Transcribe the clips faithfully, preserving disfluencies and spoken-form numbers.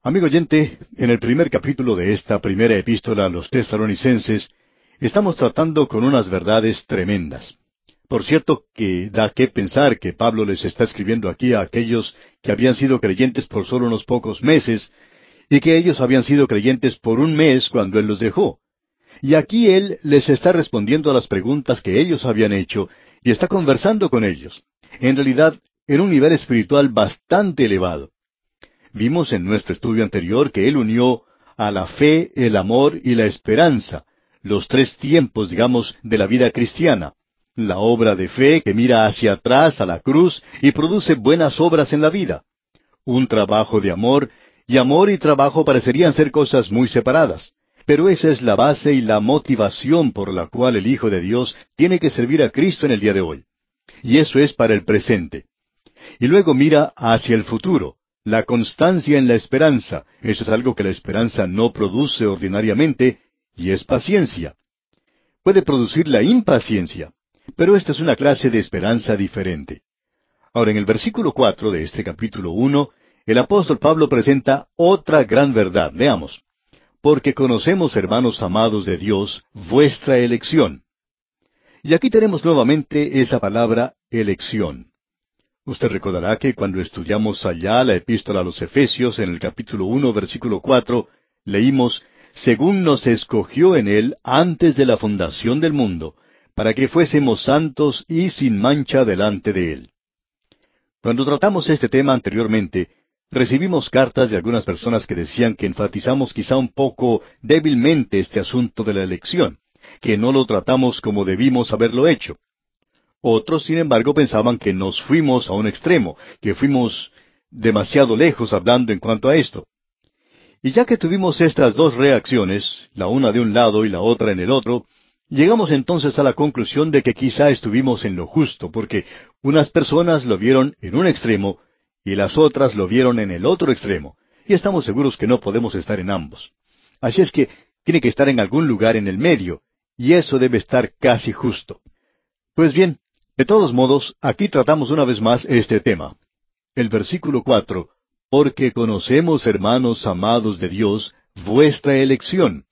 Amigo oyente, en el primer capítulo de esta primera epístola a los tesalonicenses, estamos tratando con unas verdades tremendas. Por cierto, que da que pensar que Pablo les está escribiendo aquí a aquellos que habían sido creyentes por solo unos pocos meses, y que ellos habían sido creyentes por un mes cuando él los dejó. Y aquí él les está respondiendo a las preguntas que ellos habían hecho, y está conversando con ellos. En realidad, en un nivel espiritual bastante elevado. Vimos en nuestro estudio anterior que él unió a la fe, el amor y la esperanza, los tres tiempos, digamos, de la vida cristiana. La obra de fe que mira hacia atrás a la cruz y produce buenas obras en la vida. Un trabajo de amor, y amor y trabajo parecerían ser cosas muy separadas. Pero esa es la base y la motivación por la cual el Hijo de Dios tiene que servir a Cristo en el día de hoy. Y eso es para el presente. Y luego mira hacia el futuro. La constancia en la esperanza, eso es algo que la esperanza no produce ordinariamente, y es paciencia. Puede producir la impaciencia, pero esta es una clase de esperanza diferente. Ahora, en el versículo cuatro de este capítulo uno, el apóstol Pablo presenta otra gran verdad. Veamos. Porque conocemos, hermanos amados de Dios, vuestra elección. Y aquí tenemos nuevamente esa palabra, elección. Usted recordará que cuando estudiamos allá la epístola a los Efesios en el capítulo uno, versículo cuatro, leímos, según nos escogió en él antes de la fundación del mundo, para que fuésemos santos y sin mancha delante de él. Cuando tratamos este tema anteriormente, recibimos cartas de algunas personas que decían que enfatizamos quizá un poco débilmente este asunto de la elección, que no lo tratamos como debimos haberlo hecho. Otros, sin embargo, pensaban que nos fuimos a un extremo, que fuimos demasiado lejos hablando en cuanto a esto. Y ya que tuvimos estas dos reacciones, la una de un lado y la otra en el otro, llegamos entonces a la conclusión de que quizá estuvimos en lo justo, porque unas personas lo vieron en un extremo y las otras lo vieron en el otro extremo, y estamos seguros que no podemos estar en ambos. Así es que tiene que estar en algún lugar en el medio, y eso debe estar casi justo. Pues bien, de todos modos, aquí tratamos una vez más este tema. El versículo cuatro, porque conocemos, hermanos amados de Dios, vuestra elección.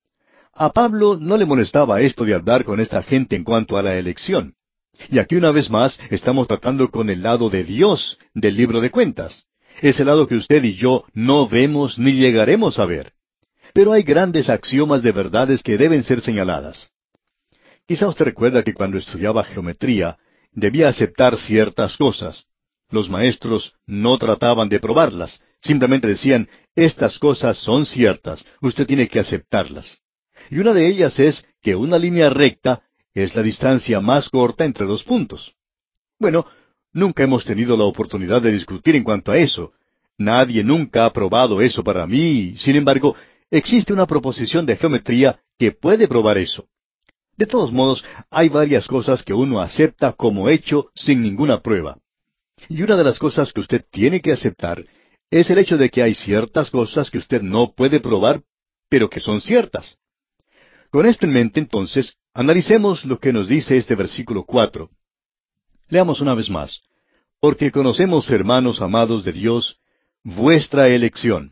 A Pablo no le molestaba esto de hablar con esta gente en cuanto a la elección. Y aquí una vez más estamos tratando con el lado de Dios del libro de Cuentas. Ese lado que usted y yo no vemos ni llegaremos a ver. Pero hay grandes axiomas de verdades que deben ser señaladas. Quizá usted recuerda que cuando estudiaba geometría, debía aceptar ciertas cosas. Los maestros no trataban de probarlas, simplemente decían, estas cosas son ciertas, usted tiene que aceptarlas. Y una de ellas es que una línea recta es la distancia más corta entre dos puntos. Bueno, nunca hemos tenido la oportunidad de discutir en cuanto a eso. Nadie nunca ha probado eso para mí, sin embargo, existe una proposición de geometría que puede probar eso. De todos modos, hay varias cosas que uno acepta como hecho sin ninguna prueba. Y una de las cosas que usted tiene que aceptar es el hecho de que hay ciertas cosas que usted no puede probar, pero que son ciertas. Con esto en mente, entonces, analicemos lo que nos dice este versículo cuatro. Leamos una vez más. Porque conocemos, hermanos amados de Dios, vuestra elección.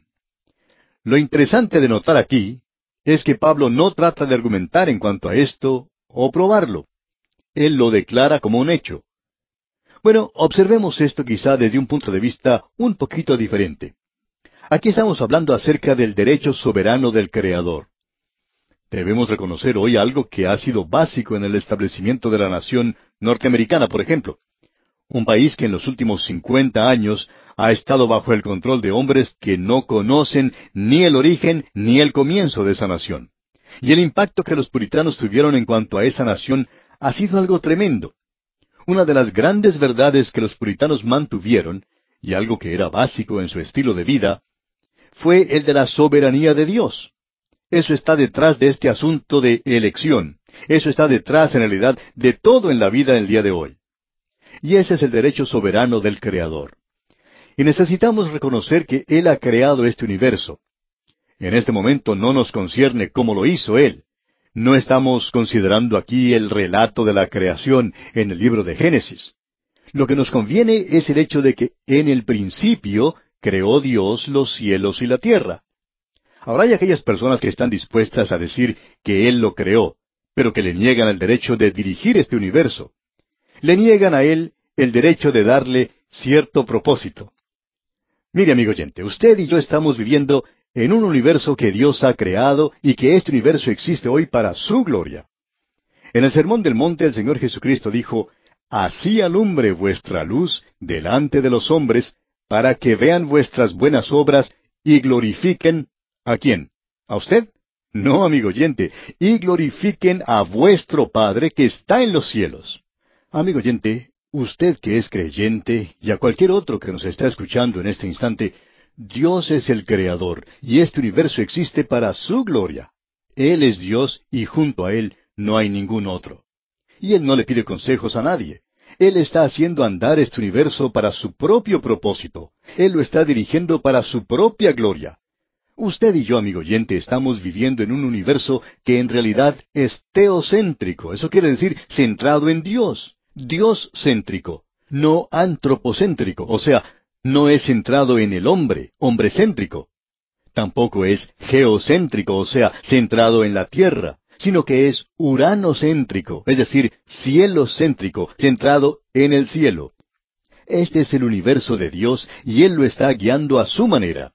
Lo interesante de notar aquí es que Pablo no trata de argumentar en cuanto a esto o probarlo. Él lo declara como un hecho. Bueno, observemos esto quizá desde un punto de vista un poquito diferente. Aquí estamos hablando acerca del derecho soberano del Creador. Debemos reconocer hoy algo que ha sido básico en el establecimiento de la nación norteamericana, por ejemplo. Un país que en los últimos cincuenta años ha estado bajo el control de hombres que no conocen ni el origen ni el comienzo de esa nación. Y el impacto que los puritanos tuvieron en cuanto a esa nación ha sido algo tremendo. Una de las grandes verdades que los puritanos mantuvieron, y algo que era básico en su estilo de vida, fue el de la soberanía de Dios. Eso está detrás de este asunto de elección. Eso está detrás, en realidad, de todo en la vida el día de hoy. Y ese es el derecho soberano del Creador. Y necesitamos reconocer que Él ha creado este universo. En este momento no nos concierne cómo lo hizo Él. No estamos considerando aquí el relato de la creación en el libro de Génesis. Lo que nos conviene es el hecho de que en el principio creó Dios los cielos y la tierra. Ahora hay aquellas personas que están dispuestas a decir que Él lo creó, pero que le niegan el derecho de dirigir este universo. Le niegan a Él el derecho de darle cierto propósito. Mire, amigo oyente, usted y yo estamos viviendo en un universo que Dios ha creado y que este universo existe hoy para su gloria. En el Sermón del Monte el Señor Jesucristo dijo, «Así alumbre vuestra luz delante de los hombres, para que vean vuestras buenas obras y glorifiquen». ¿A quién? ¿A usted? No, amigo oyente, y glorifiquen a vuestro Padre que está en los cielos. Amigo oyente, usted que es creyente, y a cualquier otro que nos está escuchando en este instante, Dios es el Creador, y este universo existe para su gloria. Él es Dios, y junto a Él no hay ningún otro. Y Él no le pide consejos a nadie. Él está haciendo andar este universo para su propio propósito. Él lo está dirigiendo para su propia gloria. Usted y yo, amigo oyente, estamos viviendo en un universo que en realidad es teocéntrico. Eso quiere decir centrado en Dios. Dios-céntrico, no antropocéntrico. O sea, no es centrado en el hombre, hombre-céntrico. Tampoco es geocéntrico, o sea, centrado en la tierra, sino que es uranocéntrico, es decir, cielocéntrico, centrado en el cielo. Este es el universo de Dios y Él lo está guiando a su manera.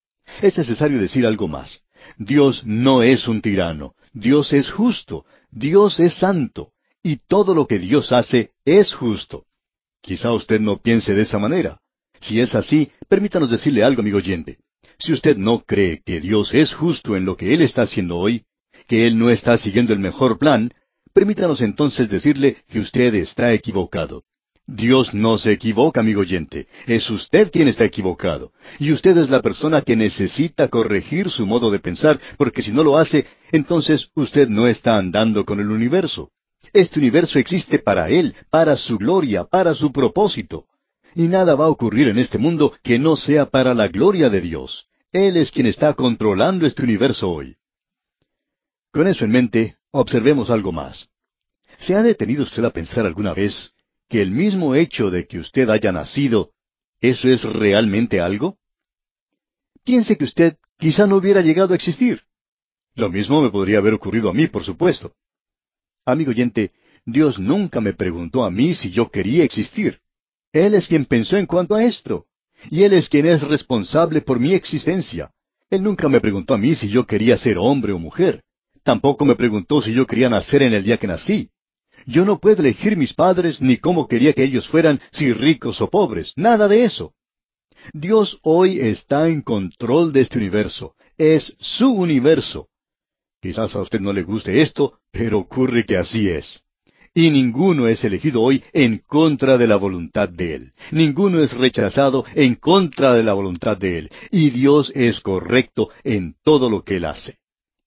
Es necesario decir algo más. Dios no es un tirano. Dios es justo. Dios es santo. Y todo lo que Dios hace es justo. Quizá usted no piense de esa manera. Si es así, permítanos decirle algo, amigo oyente. Si usted no cree que Dios es justo en lo que Él está haciendo hoy, que Él no está siguiendo el mejor plan, permítanos entonces decirle que usted está equivocado. Dios no se equivoca, amigo oyente. Es usted quien está equivocado. Y usted es la persona que necesita corregir su modo de pensar, porque si no lo hace, entonces usted no está andando con el universo. Este universo existe para Él, para su gloria, para su propósito. Y nada va a ocurrir en este mundo que no sea para la gloria de Dios. Él es quien está controlando este universo hoy. Con eso en mente, observemos algo más. ¿Se ha detenido usted a pensar alguna vez que el mismo hecho de que usted haya nacido, eso es realmente algo? Piense que usted quizá no hubiera llegado a existir. Lo mismo me podría haber ocurrido a mí, por supuesto. Amigo oyente, Dios nunca me preguntó a mí si yo quería existir. Él es quien pensó en cuanto a esto. Y Él es quien es responsable por mi existencia. Él nunca me preguntó a mí si yo quería ser hombre o mujer. Tampoco me preguntó si yo quería nacer en el día que nací. Yo no puedo elegir mis padres ni cómo quería que ellos fueran, si ricos o pobres. Nada de eso. Dios hoy está en control de este universo. Es su universo. Quizás a usted no le guste esto, pero ocurre que así es. Y ninguno es elegido hoy en contra de la voluntad de Él. Ninguno es rechazado en contra de la voluntad de Él. Y Dios es correcto en todo lo que Él hace.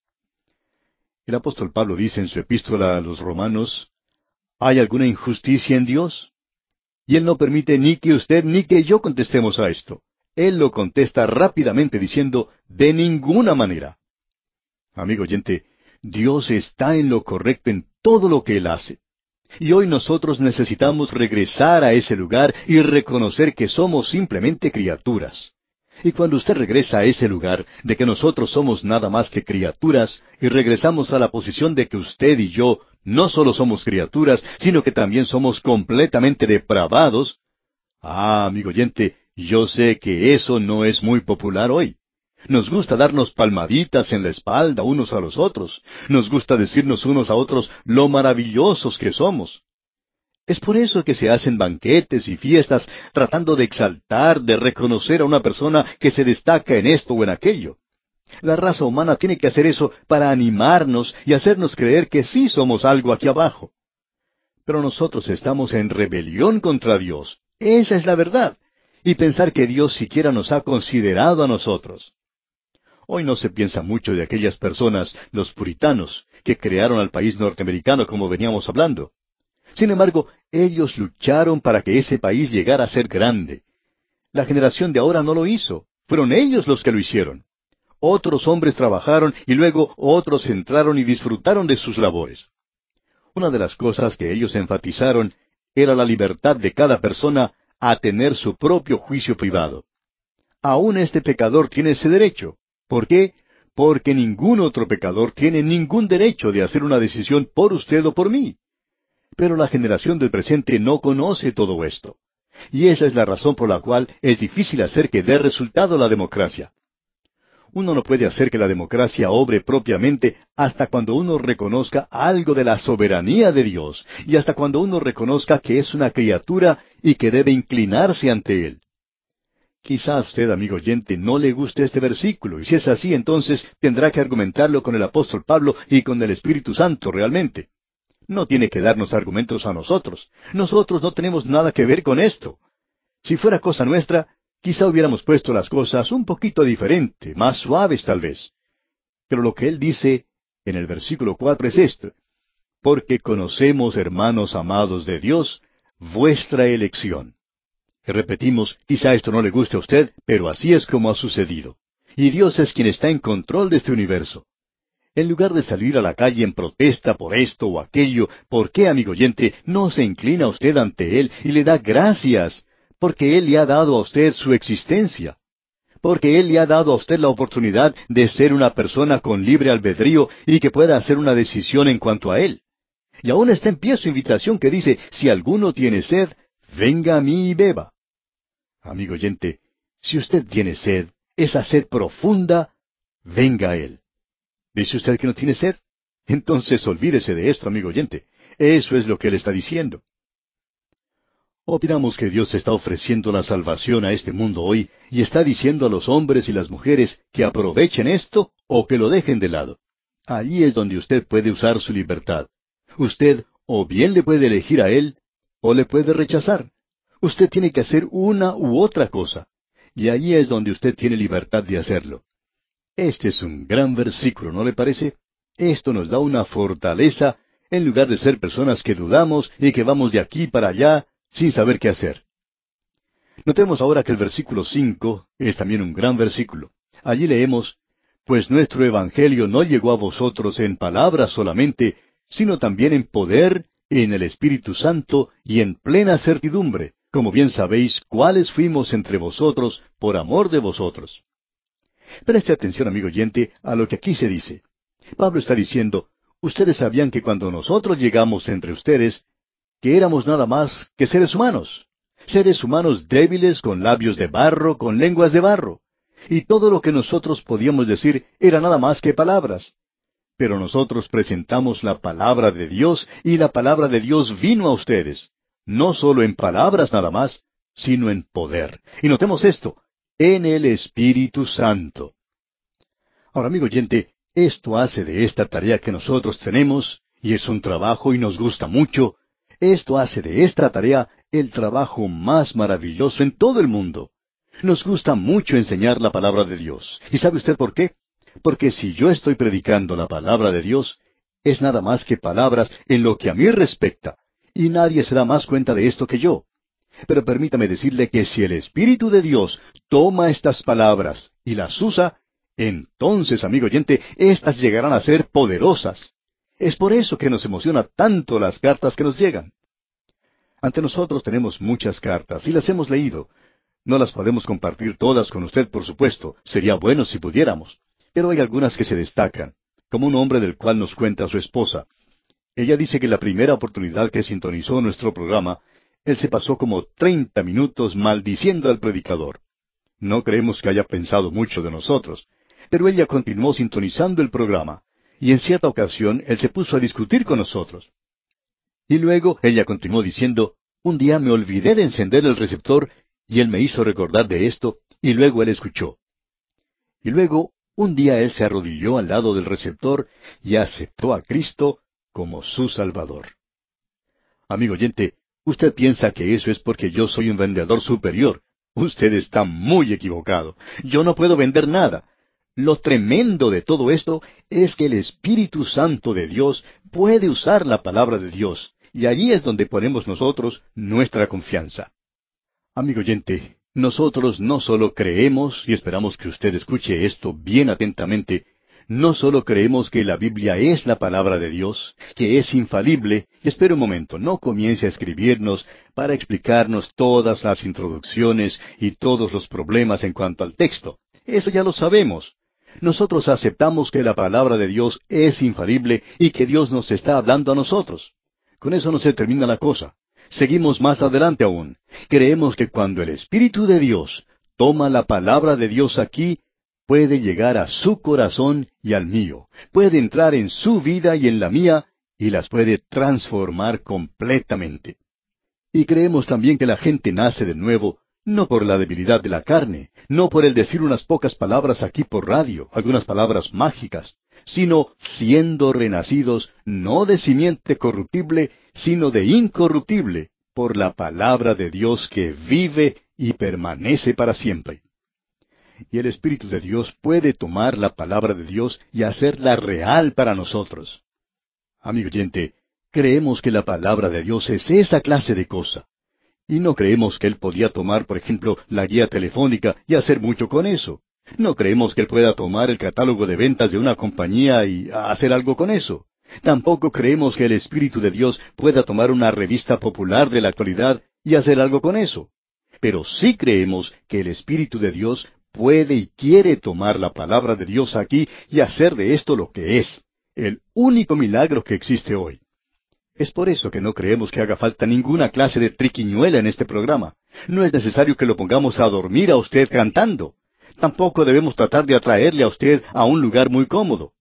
El apóstol Pablo dice en su epístola a los Romanos, ¿hay alguna injusticia en Dios? Y Él no permite ni que usted ni que yo contestemos a esto. Él lo contesta rápidamente diciendo, de ninguna manera. Amigo oyente, Dios está en lo correcto en todo lo que Él hace. Y hoy nosotros necesitamos regresar a ese lugar y reconocer que somos simplemente criaturas. Y cuando usted regresa a ese lugar de que nosotros somos nada más que criaturas, y regresamos a la posición de que usted y yo no solo somos criaturas, sino que también somos completamente depravados, ah, amigo oyente, yo sé que eso no es muy popular hoy. Nos gusta darnos palmaditas en la espalda unos a los otros. Nos gusta decirnos unos a otros lo maravillosos que somos. Es por eso que se hacen banquetes y fiestas tratando de exaltar, de reconocer a una persona que se destaca en esto o en aquello. La raza humana tiene que hacer eso para animarnos y hacernos creer que sí somos algo aquí abajo. Pero nosotros estamos en rebelión contra Dios. Esa es la verdad. Y pensar que Dios siquiera nos ha considerado a nosotros. Hoy no se piensa mucho de aquellas personas, los puritanos, que crearon al país norteamericano como veníamos hablando. Sin embargo, ellos lucharon para que ese país llegara a ser grande. La generación de ahora no lo hizo. Fueron ellos los que lo hicieron. Otros hombres trabajaron y luego otros entraron y disfrutaron de sus labores. Una de las cosas que ellos enfatizaron era la libertad de cada persona a tener su propio juicio privado. aún este pecador tiene ese derecho. ¿Por qué? Porque ningún otro pecador tiene ningún derecho de hacer una decisión por usted o por mí. Pero la generación del presente no conoce todo esto. Y esa es la razón por la cual es difícil hacer que dé resultado la democracia. Uno no puede hacer que la democracia obre propiamente hasta cuando uno reconozca algo de la soberanía de Dios y hasta cuando uno reconozca que es una criatura y que debe inclinarse ante Él. Quizá a usted, amigo oyente, no le guste este versículo, y si es así, entonces tendrá que argumentarlo con el apóstol Pablo y con el Espíritu Santo realmente. No tiene que darnos argumentos a nosotros. Nosotros no tenemos nada que ver con esto. Si fuera cosa nuestra, quizá hubiéramos puesto las cosas un poquito diferente, más suaves tal vez. Pero lo que él dice en el versículo cuatro es esto: porque conocemos, hermanos amados de Dios, vuestra elección. Y repetimos, quizá esto no le guste a usted, pero así es como ha sucedido. Y Dios es quien está en control de este universo. En lugar de salir a la calle en protesta por esto o aquello, ¿por qué, amigo oyente, no se inclina usted ante Él y le da gracias? Porque Él le ha dado a usted su existencia. Porque Él le ha dado a usted la oportunidad de ser una persona con libre albedrío y que pueda hacer una decisión en cuanto a Él. Y aún está en pie su invitación que dice, si alguno tiene sed, venga a mí y beba. Amigo oyente, si usted tiene sed, esa sed profunda, venga a Él. ¿Dice usted que no tiene sed? Entonces olvídese de esto, amigo oyente. Eso es lo que Él está diciendo. Opinamos que Dios está ofreciendo la salvación a este mundo hoy y está diciendo a los hombres y las mujeres que aprovechen esto o que lo dejen de lado. Allí es donde usted puede usar su libertad. Usted o bien le puede elegir a Él o le puede rechazar. Usted tiene que hacer una u otra cosa. Y allí es donde usted tiene libertad de hacerlo. Este es un gran versículo, ¿no le parece? Esto nos da una fortaleza en lugar de ser personas que dudamos y que vamos de aquí para allá sin saber qué hacer. Notemos ahora que el versículo cinco es también un gran versículo. Allí leemos, pues nuestro evangelio no llegó a vosotros en palabras solamente, sino también en poder, en el Espíritu Santo y en plena certidumbre, como bien sabéis cuáles fuimos entre vosotros por amor de vosotros. Preste atención, amigo oyente, a lo que aquí se dice. Pablo está diciendo, ustedes sabían que cuando nosotros llegamos entre ustedes, que éramos nada más que seres humanos. Seres humanos débiles, con labios de barro, con lenguas de barro. Y todo lo que nosotros podíamos decir era nada más que palabras. Pero nosotros presentamos la palabra de Dios, y la palabra de Dios vino a ustedes. No solo en palabras nada más, sino en poder. Y notemos esto, en el Espíritu Santo. Ahora, amigo oyente, esto hace de esta tarea que nosotros tenemos, y es un trabajo y nos gusta mucho, esto hace de esta tarea el trabajo más maravilloso en todo el mundo. Nos gusta mucho enseñar la palabra de Dios. ¿Y sabe usted por qué? Porque si yo estoy predicando la palabra de Dios, es nada más que palabras en lo que a mí respecta, y nadie se da más cuenta de esto que yo. Pero permítame decirle que si el Espíritu de Dios toma estas palabras y las usa, entonces, amigo oyente, éstas llegarán a ser poderosas. Es por eso que nos emociona tanto las cartas que nos llegan. Ante nosotros tenemos muchas cartas y las hemos leído. No las podemos compartir todas con usted, por supuesto. Sería bueno si pudiéramos. Pero hay algunas que se destacan, como un hombre del cual nos cuenta su esposa. Ella dice que la primera oportunidad que sintonizó nuestro programa, él se pasó como treinta minutos maldiciendo al predicador. No creemos que haya pensado mucho de nosotros, pero ella continuó sintonizando el programa, y en cierta ocasión él se puso a discutir con nosotros. Y luego ella continuó diciendo, un día me olvidé de encender el receptor, y él me hizo recordar de esto, y luego él escuchó. Y luego, un día él se arrodilló al lado del receptor y aceptó a Cristo como su Salvador. Amigo oyente, usted piensa que eso es porque yo soy un vendedor superior. Usted está muy equivocado. Yo no puedo vender nada. Lo tremendo de todo esto es que el Espíritu Santo de Dios puede usar la palabra de Dios, y allí es donde ponemos nosotros nuestra confianza. Amigo oyente, nosotros no solo creemos y esperamos que usted escuche esto bien atentamente, No solo creemos que la Biblia es la palabra de Dios, que es infalible, y espere un momento, no comience a escribirnos para explicarnos todas las introducciones y todos los problemas en cuanto al texto. Eso ya lo sabemos. Nosotros aceptamos que la palabra de Dios es infalible y que Dios nos está hablando a nosotros. Con eso no se termina la cosa. Seguimos más adelante aún. Creemos que cuando el Espíritu de Dios toma la palabra de Dios aquí, puede llegar a su corazón y al mío, puede entrar en su vida y en la mía, y las puede transformar completamente. Y creemos también que la gente nace de nuevo, no por la debilidad de la carne, no por el decir unas pocas palabras aquí por radio, algunas palabras mágicas, sino siendo renacidos no de simiente corruptible, sino de incorruptible, por la palabra de Dios que vive y permanece para siempre. Y el Espíritu de Dios puede tomar la palabra de Dios y hacerla real para nosotros. Amigo oyente, creemos que la palabra de Dios es esa clase de cosa. Y no creemos que Él podía tomar, por ejemplo, la guía telefónica y hacer mucho con eso. No creemos que Él pueda tomar el catálogo de ventas de una compañía y hacer algo con eso. Tampoco creemos que el Espíritu de Dios pueda tomar una revista popular de la actualidad y hacer algo con eso. Pero sí creemos que el Espíritu de Dios puede y quiere tomar la palabra de Dios aquí y hacer de esto lo que es, el único milagro que existe hoy. Es por eso que no creemos que haga falta ninguna clase de triquiñuela en este programa. No es necesario que lo pongamos a dormir a usted cantando. Tampoco debemos tratar de atraerle a usted a un lugar muy cómodo.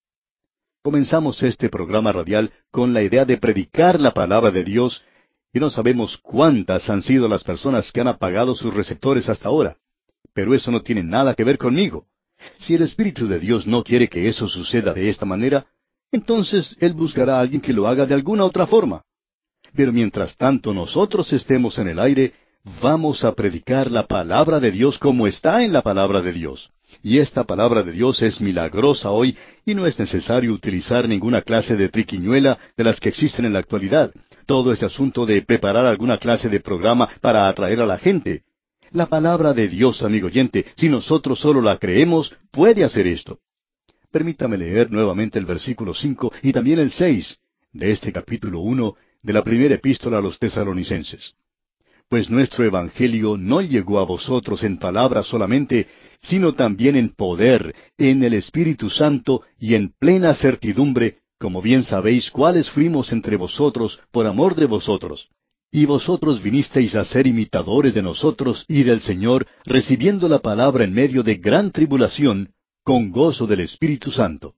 Comenzamos este programa radial con la idea de predicar la palabra de Dios, y no sabemos cuántas han sido las personas que han apagado sus receptores hasta ahora. Pero eso no tiene nada que ver conmigo. Si el Espíritu de Dios no quiere que eso suceda de esta manera, entonces Él buscará a alguien que lo haga de alguna otra forma. Pero mientras tanto nosotros estemos en el aire, vamos a predicar la palabra de Dios como está en la palabra de Dios. Y esta palabra de Dios es milagrosa hoy, y no es necesario utilizar ninguna clase de triquiñuela de las que existen en la actualidad. Todo ese asunto de preparar alguna clase de programa para atraer a la gente. La palabra de Dios, amigo oyente, si nosotros solo la creemos, puede hacer esto. Permítame leer nuevamente el versículo cinco y también el seis de este capítulo uno de la primera epístola a los Tesalonicenses. Pues nuestro Evangelio no llegó a vosotros en palabra solamente, sino también en poder, en el Espíritu Santo y en plena certidumbre, como bien sabéis cuáles fuimos entre vosotros por amor de vosotros. Y vosotros vinisteis a ser imitadores de nosotros y del Señor, recibiendo la palabra en medio de gran tribulación, con gozo del Espíritu Santo.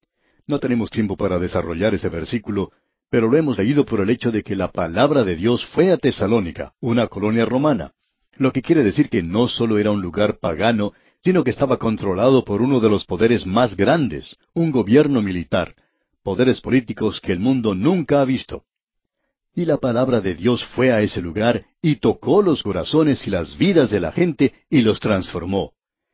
No tenemos tiempo para desarrollar ese versículo, pero lo hemos leído por el hecho de que la palabra de Dios fue a Tesalónica, una colonia romana, lo que quiere decir que no solo era un lugar pagano, sino que estaba controlado por uno de los poderes más grandes, un gobierno militar, poderes políticos que el mundo nunca ha visto. Y la palabra de Dios fue a ese lugar y tocó los corazones y las vidas de la gente y los transformó.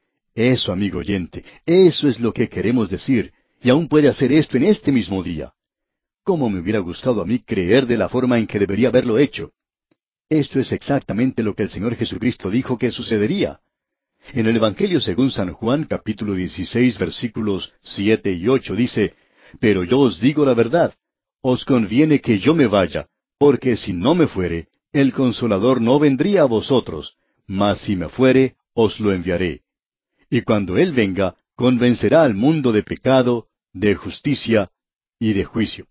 Eso, amigo oyente, eso es lo que queremos decir, y aún puede hacer esto en este mismo día. ¿Cómo me hubiera gustado a mí creer de la forma en que debería haberlo hecho? Esto es exactamente lo que el Señor Jesucristo dijo que sucedería. En el Evangelio según San Juan, capítulo dieciséis, versículos siete y ocho, dice, «Pero yo os digo la verdad, os conviene que yo me vaya, porque si no me fuere, el Consolador no vendría a vosotros, mas si me fuere, os lo enviaré. Y cuando Él venga, convencerá al mundo de pecado, de justicia y de juicio».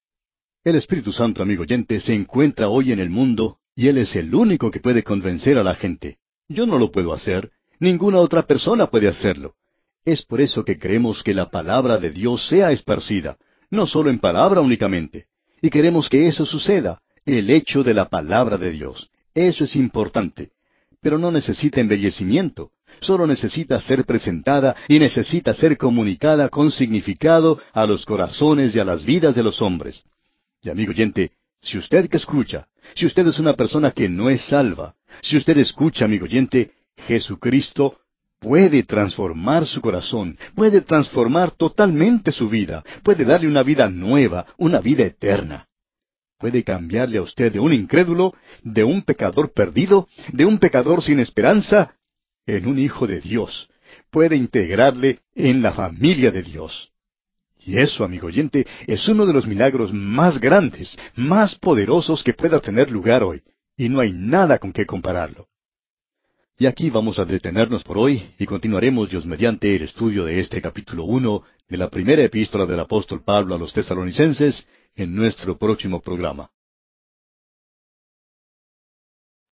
El Espíritu Santo, amigo oyente, se encuentra hoy en el mundo, y Él es el único que puede convencer a la gente. Yo no lo puedo hacer, ninguna otra persona puede hacerlo. Es por eso que queremos que la palabra de Dios sea esparcida, no solo en palabra únicamente. Y queremos que eso suceda, el hecho de la palabra de Dios. Eso es importante. Pero no necesita embellecimiento. Solo necesita ser presentada y necesita ser comunicada con significado a los corazones y a las vidas de los hombres. Y amigo oyente, si usted que escucha, si usted es una persona que no es salva, si usted escucha, amigo oyente, Jesucristo puede transformar su corazón, puede transformar totalmente su vida, puede darle una vida nueva, una vida eterna. Puede cambiarle a usted de un incrédulo, de un pecador perdido, de un pecador sin esperanza, en un hijo de Dios. puede integrarle en la familia de Dios. Y eso, amigo oyente, es uno de los milagros más grandes, más poderosos que pueda tener lugar hoy, y no hay nada con que compararlo. Y aquí vamos a detenernos por hoy y continuaremos Dios mediante el estudio de este capítulo uno de la primera epístola del apóstol Pablo a los Tesalonicenses en nuestro próximo programa.